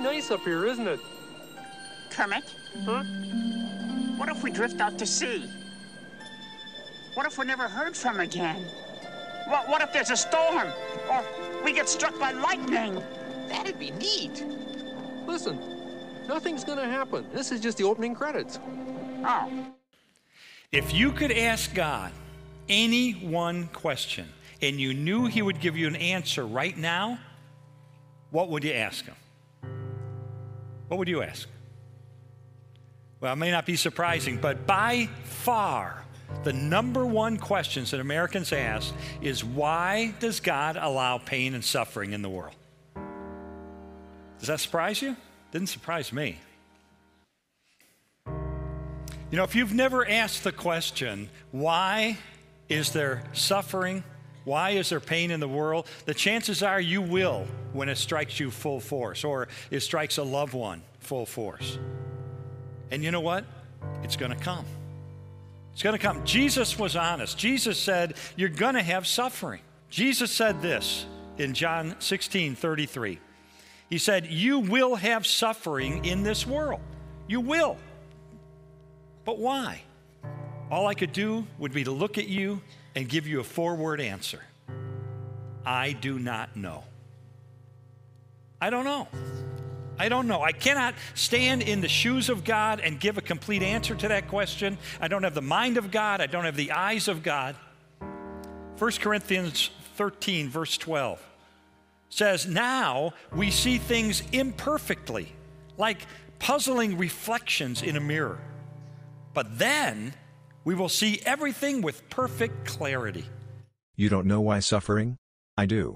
nice up here, isn't it? Kermit? Huh? What if we drift out to sea? What if we're never heard from again? What if there's a storm? Or we get struck by lightning? That'd be neat. Listen, nothing's gonna happen. This is just the opening credits. Oh. If you could ask God any one question and you knew he would give you an answer right now, what would you ask him? What would you ask? Well, it may not be surprising, but by far, the number one questions that Americans ask is, why does God allow pain and suffering in the world? Does that surprise you? Didn't surprise me. You know, if you've never asked the question, why is there suffering? Why is there pain in the world? The chances are you will when it strikes you full force, or it strikes a loved one full force. And you know what? It's going to come. It's going to come. Jesus was honest. Jesus said, you're going to have suffering. Jesus said this in John 16:33. He said, you will have suffering in this world. You will. But why? All I could do would be to look at you and give you a four-word answer. I do not know. I don't know. I don't know. I cannot stand in the shoes of God and give a complete answer to that question. I don't have the mind of God. I don't have the eyes of God. 1 Corinthians 13, verse 12 says, now we see things imperfectly, like puzzling reflections in a mirror. But then we will see everything with perfect clarity. You don't know why suffering? I do.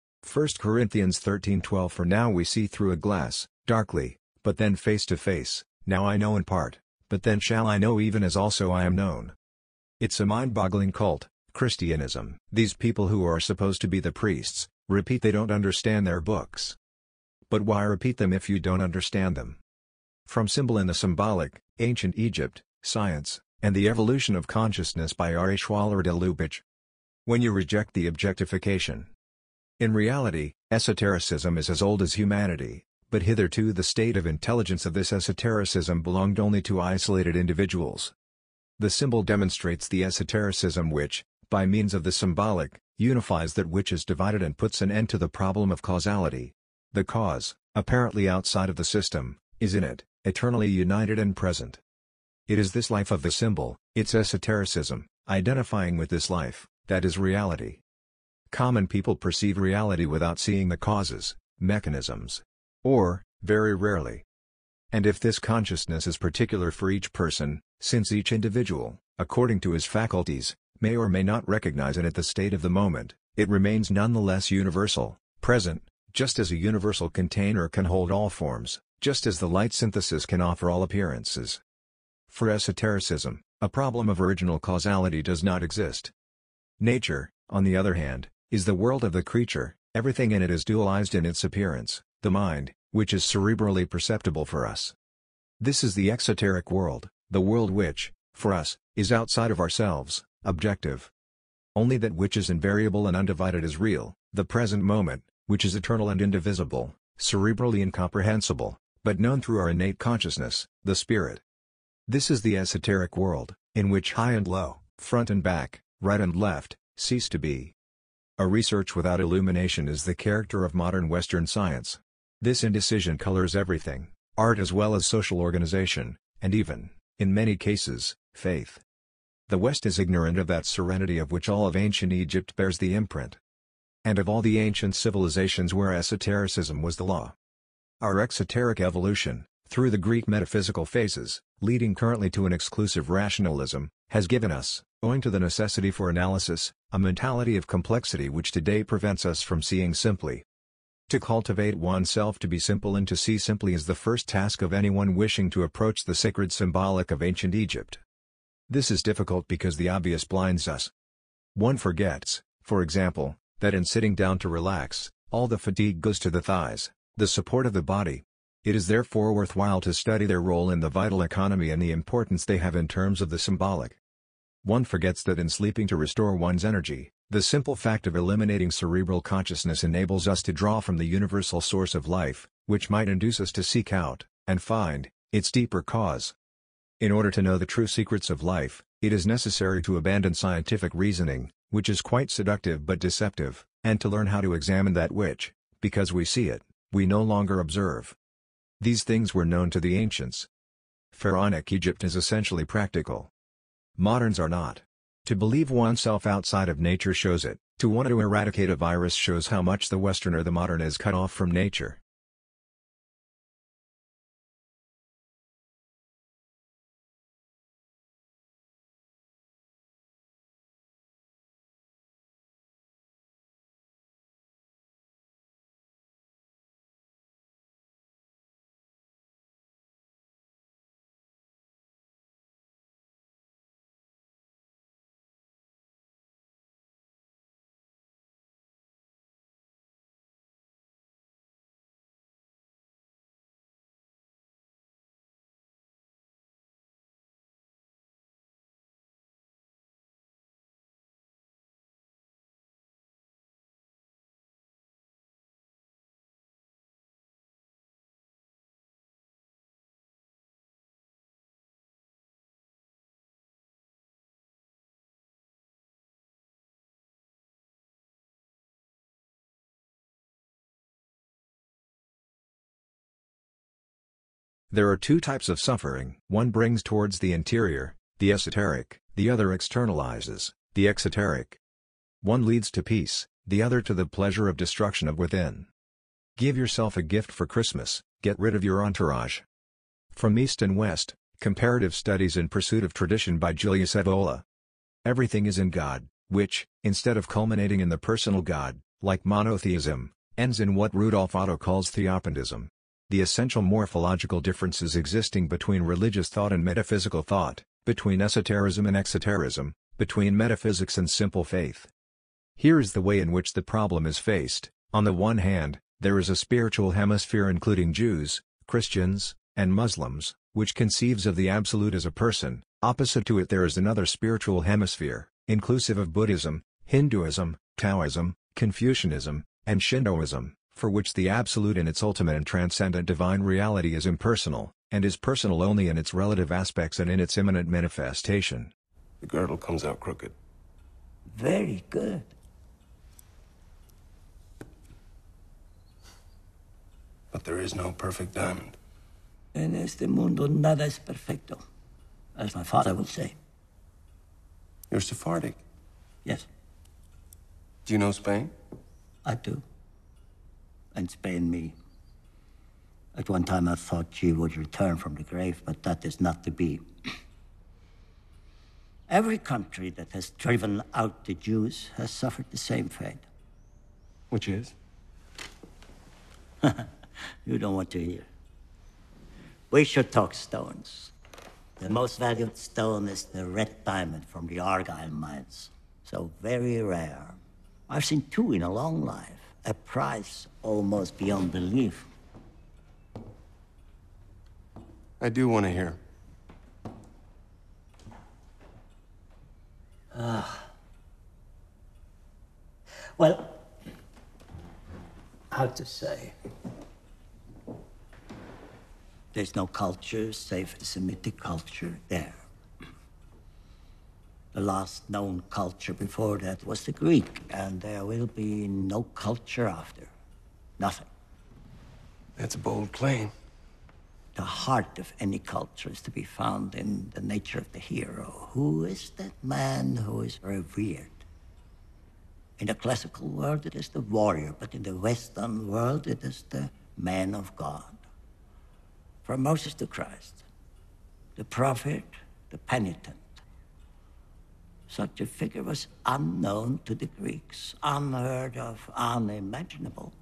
1 Corinthians 13:12 For now we see through a glass, darkly, but then face to face. Now I know in part, but then shall I know even as also I am known. It's a mind-boggling cult, Christianism. These people who are supposed to be the priests, repeat they don't understand their books. But why repeat them if you don't understand them? From Symbol and the Symbolic, Ancient Egypt, Science, and the Evolution of Consciousness by R. H. Waller de Lubitsch. When you reject the objectification. In reality, esotericism is as old as humanity, but hitherto the state of intelligence of this esotericism belonged only to isolated individuals. The symbol demonstrates the esotericism which, by means of the symbolic, unifies that which is divided and puts an end to the problem of causality. The cause, apparently outside of the system, is in it, eternally united and present. It is this life of the symbol, its esotericism, identifying with this life, that is reality. Common people perceive reality without seeing the causes, mechanisms. Or, very rarely. And if this consciousness is particular for each person, since each individual, according to his faculties, may or may not recognize it at the state of the moment, it remains nonetheless universal, present, just as a universal container can hold all forms, just as the light synthesis can offer all appearances. For esotericism, a problem of original causality does not exist. Nature, on the other hand, is the world of the creature, everything in it is dualized in its appearance, the mind, which is cerebrally perceptible for us. This is the exoteric world, the world which, for us, is outside of ourselves, objective. Only that which is invariable and undivided is real, the present moment, which is eternal and indivisible, cerebrally incomprehensible, but known through our innate consciousness, the spirit. This is the esoteric world, in which high and low, front and back, right and left, cease to be. A research without illumination is the character of modern Western science. This indecision colors everything, art as well as social organization, and even, in many cases, faith. The West is ignorant of that serenity of which all of ancient Egypt bears the imprint. And of all the ancient civilizations where esotericism was the law. Our exoteric evolution, through the Greek metaphysical phases, leading currently to an exclusive rationalism, has given us, owing to the necessity for analysis, a mentality of complexity which today prevents us from seeing simply. To cultivate oneself to be simple and to see simply is the first task of anyone wishing to approach the sacred symbolic of ancient Egypt. This is difficult because the obvious blinds us. One forgets, for example, that in sitting down to relax, all the fatigue goes to the thighs, the support of the body. It is therefore worthwhile to study their role in the vital economy and the importance they have in terms of the symbolic. One forgets that in sleeping to restore one's energy, the simple fact of eliminating cerebral consciousness enables us to draw from the universal source of life, which might induce us to seek out, and find, its deeper cause. In order to know the true secrets of life, it is necessary to abandon scientific reasoning, which is quite seductive but deceptive, and to learn how to examine that which, because we see it, we no longer observe. These things were known to the ancients. Pharaonic Egypt is essentially practical. Moderns are not. To believe oneself outside of nature shows it, to want to eradicate a virus shows how much the Westerner the modern is cut off from nature. There are two types of suffering. One brings towards the interior, the esoteric, the other externalizes, the exoteric. One leads to peace, the other to the pleasure of destruction of within. Give yourself a gift for Christmas, get rid of your entourage. From East and West, Comparative Studies in Pursuit of Tradition by Julius Evola. Everything is in God, which, instead of culminating in the personal God, like monotheism, ends in what Rudolf Otto calls theopantism. The essential morphological differences existing between religious thought and metaphysical thought, between esotericism and exotericism, between metaphysics and simple faith. Here is the way in which the problem is faced. On the one hand, there is a spiritual hemisphere including Jews, Christians, and Muslims, which conceives of the Absolute as a person. Opposite to it there is another spiritual hemisphere, inclusive of Buddhism, Hinduism, Taoism, Confucianism, and Shintoism, for which the Absolute in its ultimate and transcendent divine reality is impersonal, and is personal only in its relative aspects and in its immanent manifestation. The girdle comes out crooked. Very good. But there is no perfect diamond. En este mundo nada es perfecto, as my father would say. You're Sephardic. Yes, Do you know Spain? I do. And Spain me. At one time I thought she would return from the grave, but that is not to be. Every country that has driven out the Jews has suffered the same fate. Which is? You don't want to hear. We should talk stones. The most valued stone is the red diamond from the Argyle mines. So very rare. I've seen two in a long life. A price almost beyond belief. I do want to hear. Well, how to say? There's no culture save the Semitic culture there. The last known culture before that was the Greek, and there will be no culture after. Nothing. That's a bold claim. The heart of any culture is to be found in the nature of the hero. Who is that man who is revered? In the classical world, it is the warrior, but in the Western world, it is the man of God. From Moses to Christ, the prophet, the penitent. Such a figure was unknown to the Greeks, unheard of, unimaginable.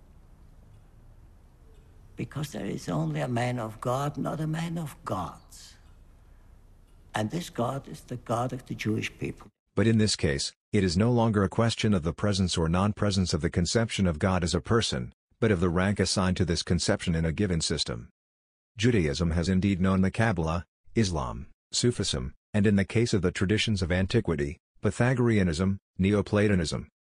Because there is only a man of God, not a man of gods. And this God is the God of the Jewish people. But in this case, it is no longer a question of the presence or non-presence of the conception of God as a person, but of the rank assigned to this conception in a given system. Judaism has indeed known the Kabbalah, Islam, Sufism, and in the case of the traditions of antiquity, Pythagoreanism, Neoplatonism,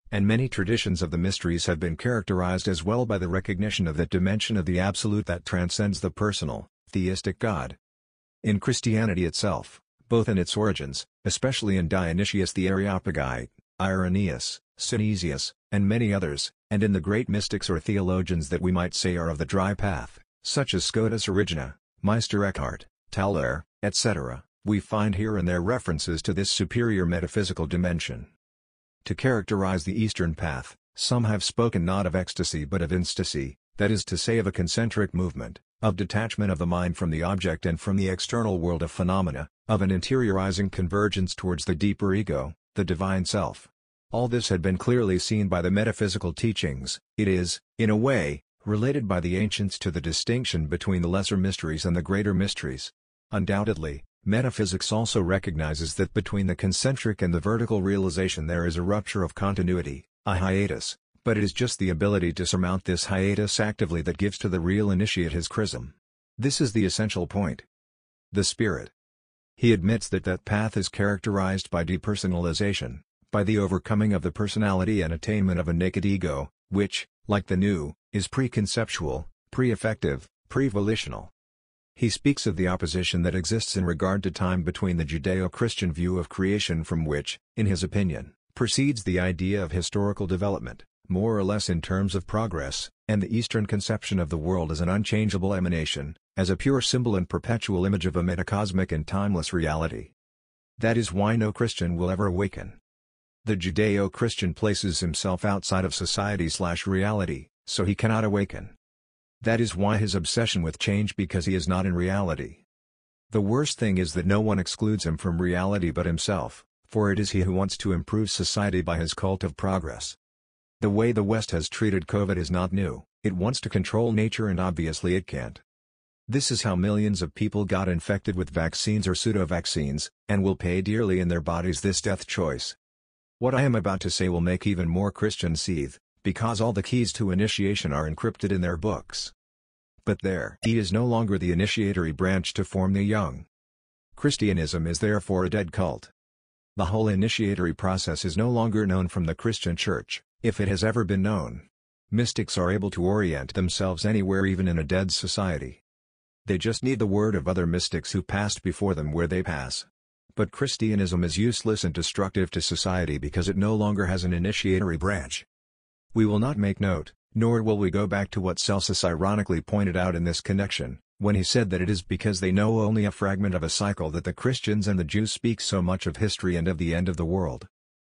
and many traditions of the mysteries have been characterized as well by the recognition of that dimension of the absolute that transcends the personal, theistic God. In Christianity itself, both in its origins, especially in Dionysius the Areopagite, Irenaeus, Synesius, and many others, and in the great mystics or theologians that we might say are of the dry path, such as Scotus Erigena, Meister Eckhart, Tauler, etc., we find here and there references to this superior metaphysical dimension. To characterize the Eastern path, some have spoken not of ecstasy but of instasy, that is to say of a concentric movement, of detachment of the mind from the object and from the external world of phenomena, of an interiorizing convergence towards the deeper ego, the divine self. All this had been clearly seen by the metaphysical teachings. It is, in a way, related by the ancients to the distinction between the lesser mysteries and the greater mysteries. Undoubtedly, metaphysics also recognizes that between the concentric and the vertical realization there is a rupture of continuity, a hiatus, but it is just the ability to surmount this hiatus actively that gives to the real initiate his chrism. This is the essential point. The spirit. He admits that that path is characterized by depersonalization, by the overcoming of the personality and attainment of a naked ego, which, like the new, is preconceptual, pre-affective, pre-volitional. He speaks of the opposition that exists in regard to time between the Judeo-Christian view of creation from which, in his opinion, proceeds the idea of historical development, more or less in terms of progress, and the Eastern conception of the world as an unchangeable emanation, as a pure symbol and perpetual image of a metacosmic and timeless reality. That is why no Christian will ever awaken. The Judeo-Christian places himself outside of society/reality, so he cannot awaken. That is why his obsession with change, because he is not in reality. The worst thing is that no one excludes him from reality but himself, for it is he who wants to improve society by his cult of progress. The way the West has treated COVID is not new, it wants to control nature and obviously it can't. This is how millions of people got infected with vaccines or pseudo-vaccines, and will pay dearly in their bodies this death choice. What I am about to say will make even more Christians seethe, because all the keys to initiation are encrypted in their books. But he is no longer the initiatory branch to form the young. Christianism is therefore a dead cult. The whole initiatory process is no longer known from the Christian Church, if it has ever been known. Mystics are able to orient themselves anywhere, even in a dead society. They just need the word of other mystics who passed before them where they pass. But Christianism is useless and destructive to society because it no longer has an initiatory branch. We will not make note, nor will we go back to what Celsus ironically pointed out in this connection, when he said that it is because they know only a fragment of a cycle that the Christians and the Jews speak so much of history and of the end of the world.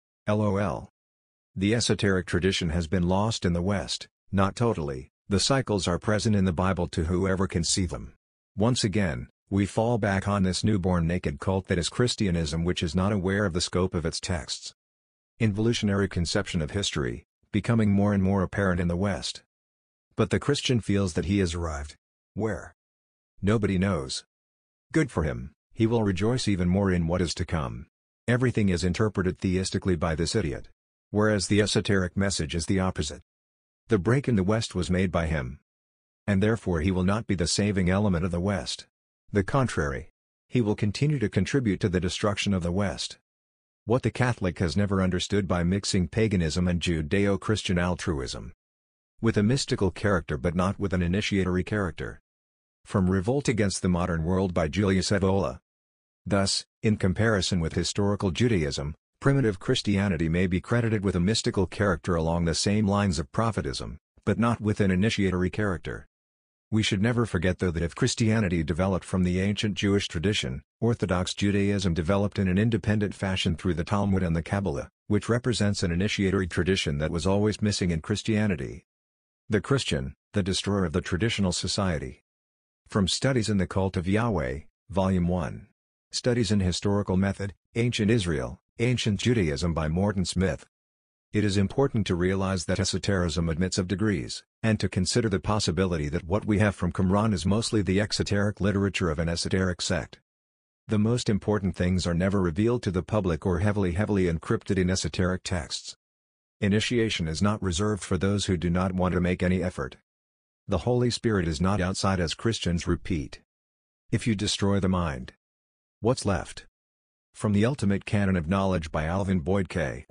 LOL. The esoteric tradition has been lost in the West, not totally, the cycles are present in the Bible to whoever can see them. Once again, we fall back on this newborn naked cult that is Christianism, which is not aware of the scope of its texts. Involutionary conception of history, becoming more and more apparent in the West. But the Christian feels that he has arrived. Where? Nobody knows. Good for him, he will rejoice even more in what is to come. Everything is interpreted theistically by this idiot. Whereas the esoteric message is the opposite. The break in the West was made by him. And therefore he will not be the saving element of the West. The contrary. He will continue to contribute to the destruction of the West. What the Catholic has never understood by mixing paganism and Judeo-Christian altruism. With a mystical character but not with an initiatory character. From Revolt Against the Modern World by Julius Evola. Thus, in comparison with historical Judaism, primitive Christianity may be credited with a mystical character along the same lines of prophetism, but not with an initiatory character. We should never forget though that if Christianity developed from the ancient Jewish tradition, Orthodox Judaism developed in an independent fashion through the Talmud and the Kabbalah, which represents an initiatory tradition that was always missing in Christianity. The Christian, the destroyer of the traditional society. From Studies in the Cult of Yahweh, Volume 1. Studies in Historical Method, Ancient Israel, Ancient Judaism by Morton Smith. It is important to realize that esotericism admits of degrees, and to consider the possibility that what we have from Qumran is mostly the exoteric literature of an esoteric sect. The most important things are never revealed to the public or heavily encrypted in esoteric texts. Initiation is not reserved for those who do not want to make any effort. The Holy Spirit is not outside, as Christians repeat. If you destroy the mind, what's left? From the Ultimate Canon of Knowledge by Alvin Boyd Kaufman,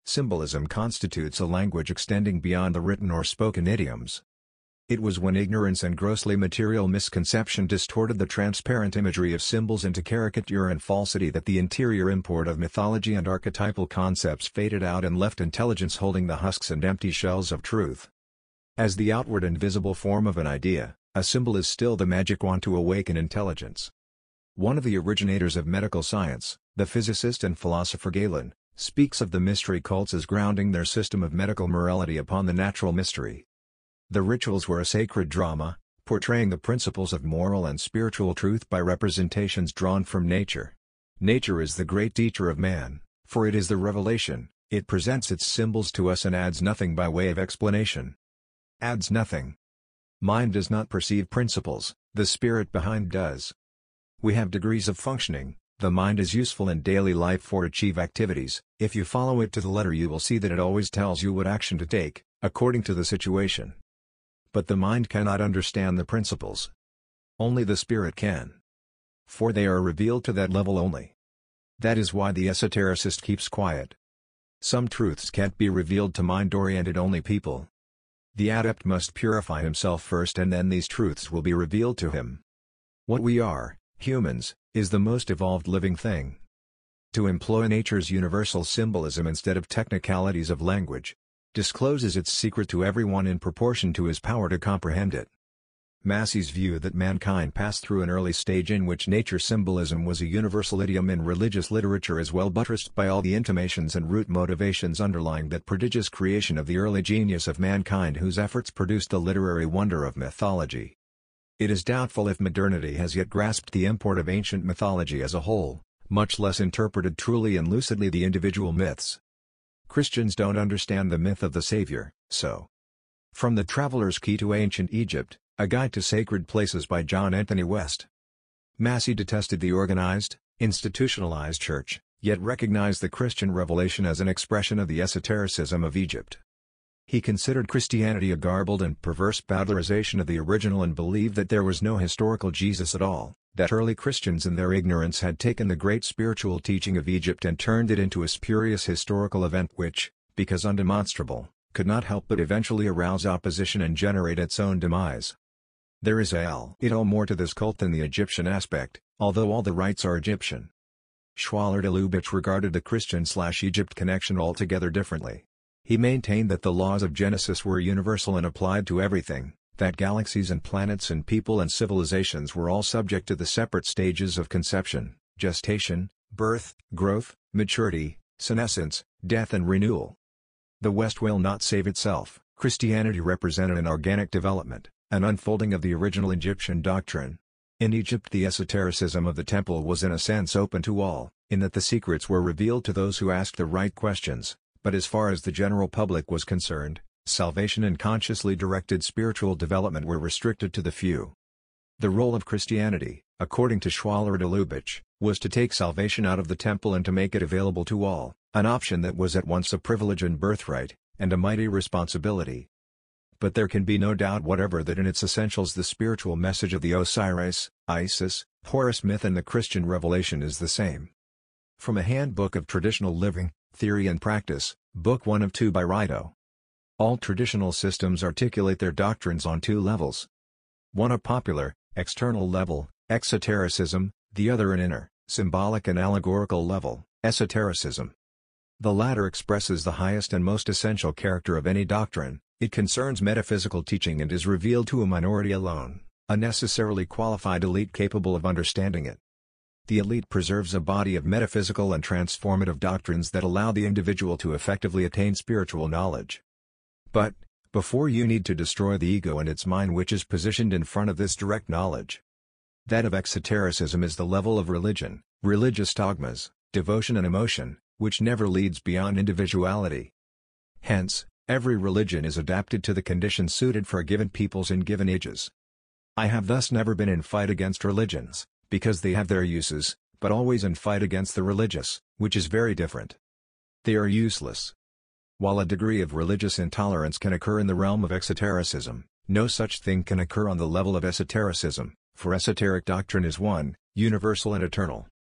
Symbolism constitutes a language extending beyond the written or spoken idioms. It was when ignorance and grossly material misconception distorted the transparent imagery of symbols into caricature and falsity that the interior import of mythology and archetypal concepts faded out and left intelligence holding the husks and empty shells of truth. As the outward and visible form of an idea, a symbol is still the magic wand to awaken intelligence. One of the originators of medical science, the physicist and philosopher Galen, speaks of the mystery cults as grounding their system of medical morality upon the natural mystery. The rituals were a sacred drama, portraying the principles of moral and spiritual truth by representations drawn from nature. Nature is the great teacher of man, for it is the revelation, it presents its symbols to us and adds nothing by way of explanation. Adds nothing. Mind does not perceive principles, the spirit behind does. We have degrees of functioning. The mind is useful in daily life for achieve activities. If you follow it to the letter you will see that it always tells you what action to take, according to the situation. But the mind cannot understand the principles. Only the spirit can. For they are revealed to that level only. That is why the esotericist keeps quiet. Some truths can't be revealed to mind-oriented only people. The adept must purify himself first and then these truths will be revealed to him. What we are, humans, is the most evolved living thing. To employ nature's universal symbolism instead of technicalities of language, discloses its secret to everyone in proportion to his power to comprehend it. Massey's view that mankind passed through an early stage in which nature symbolism was a universal idiom in religious literature is well buttressed by all the intimations and root motivations underlying that prodigious creation of the early genius of mankind whose efforts produced the literary wonder of mythology. It is doubtful if modernity has yet grasped the import of ancient mythology as a whole, much less interpreted truly and lucidly the individual myths. Christians don't understand the myth of the Savior, so. From The Traveler's Key to Ancient Egypt, A Guide to Sacred Places by John Anthony West. Massey detested the organized, institutionalized church, yet recognized the Christian revelation as an expression of the esotericism of Egypt. He considered Christianity a garbled and perverse bowdlerization of the original and believed that there was no historical Jesus at all, that early Christians in their ignorance had taken the great spiritual teaching of Egypt and turned it into a spurious historical event which, because undemonstrable, could not help but eventually arouse opposition and generate its own demise. There is a little more to this cult than the Egyptian aspect, although all the rites are Egyptian. Schwaller de Lubitsch regarded the Christian/Egypt connection altogether differently. He maintained that the laws of Genesis were universal and applied to everything, that galaxies and planets and people and civilizations were all subject to the separate stages of conception, gestation, birth, growth, maturity, senescence, death and renewal. The West will not save itself. Christianity represented an organic development, an unfolding of the original Egyptian doctrine. In Egypt the esotericism of the temple was in a sense open to all, in that the secrets were revealed to those who asked the right questions, but as far as the general public was concerned, salvation and consciously directed spiritual development were restricted to the few. The role of Christianity, according to Schwaller de Lubitsch, was to take salvation out of the temple and to make it available to all, an option that was at once a privilege and birthright, and a mighty responsibility. But there can be no doubt whatever that in its essentials the spiritual message of the Osiris, Isis, Horus myth and the Christian revelation is the same. From a Handbook of Traditional Living, Theory and Practice, Book 1 of 2 by Rideau. All traditional systems articulate their doctrines on two levels. One a popular, external level, exotericism, the other an inner, symbolic and allegorical level, esotericism. The latter expresses the highest and most essential character of any doctrine, it concerns metaphysical teaching and is revealed to a minority alone, a necessarily qualified elite capable of understanding it. The elite preserves a body of metaphysical and transformative doctrines that allow the individual to effectively attain spiritual knowledge. But, before you need to destroy the ego and its mind which is positioned in front of this direct knowledge. That of exotericism is the level of religion, religious dogmas, devotion and emotion, which never leads beyond individuality. Hence, every religion is adapted to the conditions suited for given peoples in given ages. I have thus never been in fight against religions, because they have their uses, but always in fight against the religious, which is very different. They are useless. While a degree of religious intolerance can occur in the realm of exotericism, no such thing can occur on the level of esotericism, for esoteric doctrine is one, universal and eternal.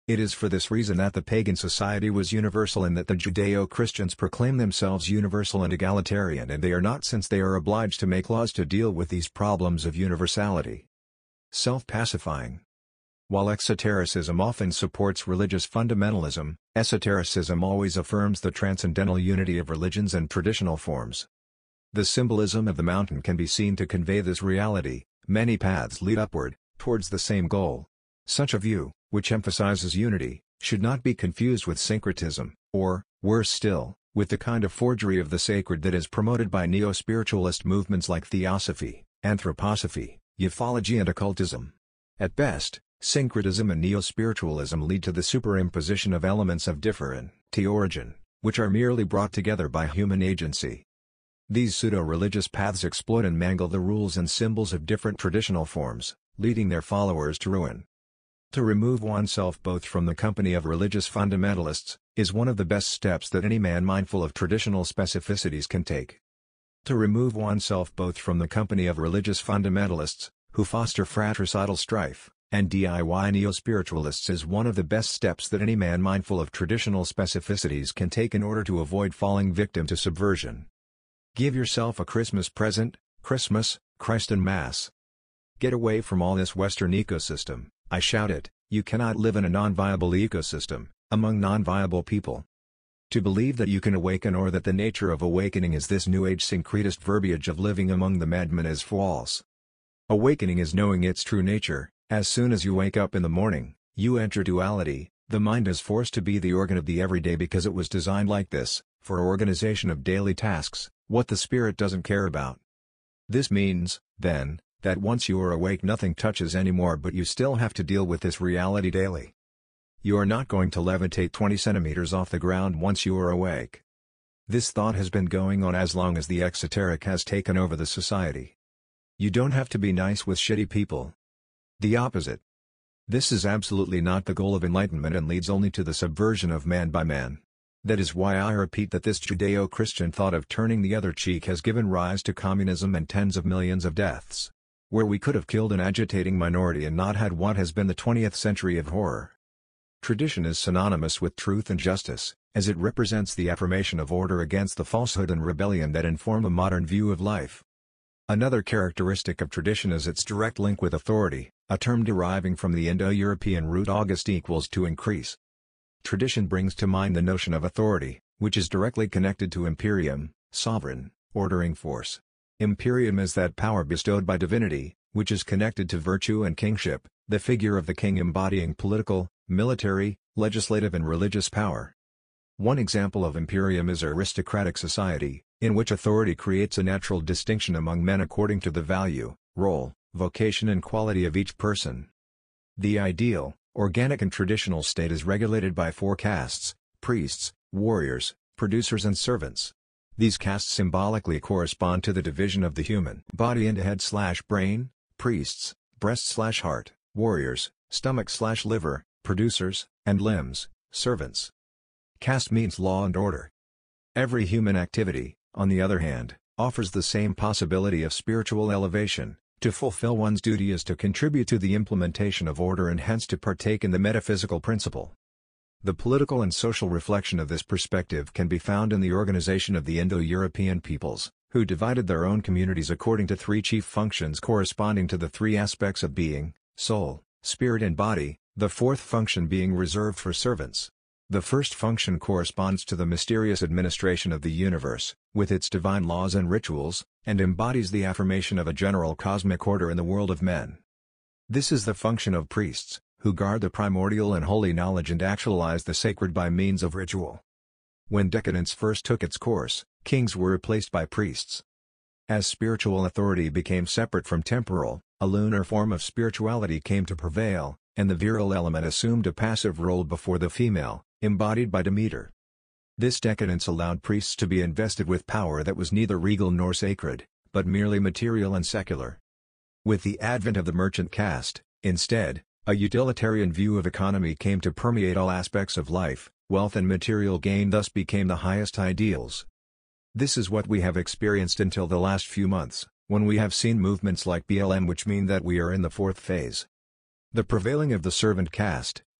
It is for this reason that the pagan society was universal and that the Judeo-Christians proclaim themselves universal and egalitarian, and they are not, since they are obliged to make laws to deal with these problems of universality. Self-pacifying. While exotericism often supports religious fundamentalism, esotericism always affirms the transcendental unity of religions and traditional forms. The symbolism of the mountain can be seen to convey this reality. Many paths lead upward, towards the same goal. Such a view, which emphasizes unity, should not be confused with syncretism, or, worse still, with the kind of forgery of the sacred that is promoted by neo-spiritualist movements like theosophy, anthroposophy, ufology and occultism. At best, syncretism and neo-spiritualism lead to the superimposition of elements of different origin, which are merely brought together by human agency. These pseudo-religious paths exploit and mangle the rules and symbols of different traditional forms, leading their followers to ruin. To remove oneself both from the company of religious fundamentalists, is one of the best steps that any man mindful of traditional specificities can take. To remove oneself both from the company of religious fundamentalists, who foster fratricidal strife, and DIY neo-spiritualists is one of the best steps that any man mindful of traditional specificities can take in order to avoid falling victim to subversion. Give yourself a Christmas present: Christmas, Christ and Mass. Get away from all this Western ecosystem, I shout it. You cannot live in a non-viable ecosystem, among non-viable people. To believe that you can awaken or that the nature of awakening is this New Age syncretist verbiage of living among the madmen is false. Awakening is knowing its true nature. As soon as you wake up in the morning, you enter duality. The mind is forced to be the organ of the everyday because it was designed like this, for organization of daily tasks, what the spirit doesn't care about. This means, then, that once you are awake nothing touches anymore, but you still have to deal with this reality daily. You are not going to levitate 20 centimeters off the ground once you are awake. This thought has been going on as long as the exoteric has taken over the society. You don't have to be nice with shitty people. The opposite. This is absolutely not the goal of enlightenment and leads only to the subversion of man by man. That is why I repeat that this Judeo-Christian thought of turning the other cheek has given rise to communism and tens of millions of deaths. Where we could have killed an agitating minority and not had what has been the 20th century of horror. Tradition is synonymous with truth and justice, as it represents the affirmation of order against the falsehood and rebellion that inform a modern view of life. Another characteristic of tradition is its direct link with authority, a term deriving from the Indo-European root august equals to increase. Tradition brings to mind the notion of authority, which is directly connected to imperium, sovereign, ordering force. Imperium is that power bestowed by divinity, which is connected to virtue and kingship, the figure of the king embodying political, military, legislative and religious power. One example of imperium is aristocratic society, in which authority creates a natural distinction among men according to the value, role, vocation and quality of each person. The ideal, organic and traditional state is regulated by 4 castes: priests, warriors, producers and servants. These castes symbolically correspond to the division of the human body into head/brain, priests, breast/heart, warriors, stomach/liver, producers, and limbs, servants. Caste means law and order. Every human activity, on the other hand, offers the same possibility of spiritual elevation. To fulfill one's duty is to contribute to the implementation of order and hence to partake in the metaphysical principle. The political and social reflection of this perspective can be found in the organization of the Indo-European peoples, who divided their own communities according to 3 chief functions corresponding to the 3 aspects of being: soul, spirit and body, the 4th function being reserved for servants. The first function corresponds to the mysterious administration of the universe, with its divine laws and rituals, and embodies the affirmation of a general cosmic order in the world of men. This is the function of priests, who guard the primordial and holy knowledge and actualize the sacred by means of ritual. When decadence first took its course, kings were replaced by priests. As spiritual authority became separate from temporal, a lunar form of spirituality came to prevail, and the virile element assumed a passive role before the female, embodied by Demeter. This decadence allowed priests to be invested with power that was neither regal nor sacred, but merely material and secular. With the advent of the merchant caste, instead, a utilitarian view of economy came to permeate all aspects of life. Wealth and material gain thus became the highest ideals. This is what we have experienced until the last few months, when we have seen movements like BLM, which mean that we are in the 4th phase. The prevailing of the servant caste,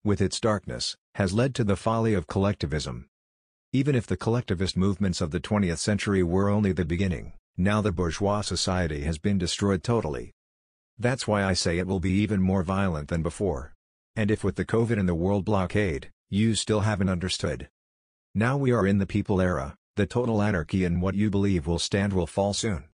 with its darkness, has led to the folly of collectivism. Even if the collectivist movements of the 20th century were only the beginning, now the bourgeois society has been destroyed totally. That's why I say it will be even more violent than before. And if with the COVID and the world blockade, you still haven't understood. Now we are in the people era, the total anarchy, and what you believe will stand will fall soon.